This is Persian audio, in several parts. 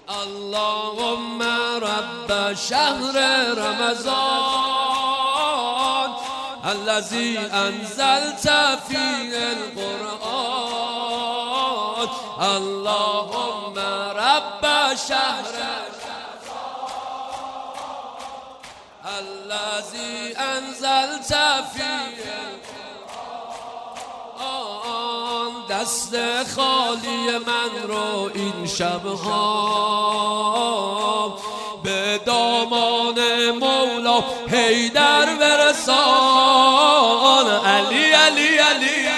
اللهم رب شهر رمضان الذي انزلت فيه القرآن اللهم رب شهر الذي انزلت فيه القرآن دست خالی من رو این شبها به دامان مولا حیدر برسان علی علی علی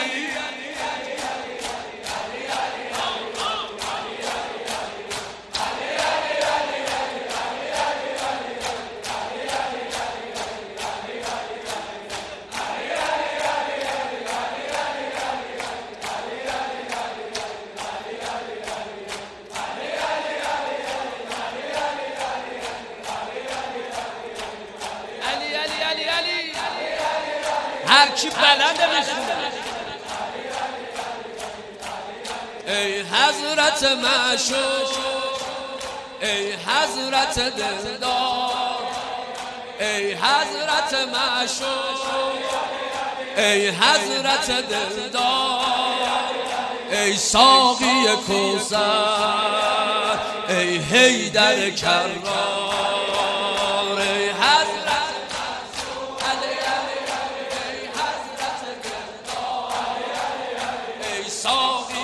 هر کی بلنده بخونه ای حضرت معشوق ای حضرت دلدار ای حضرت معشوق ای حضرت دلدار ای ساقی کوثر ای حیدر کرار ای حضرت ساقی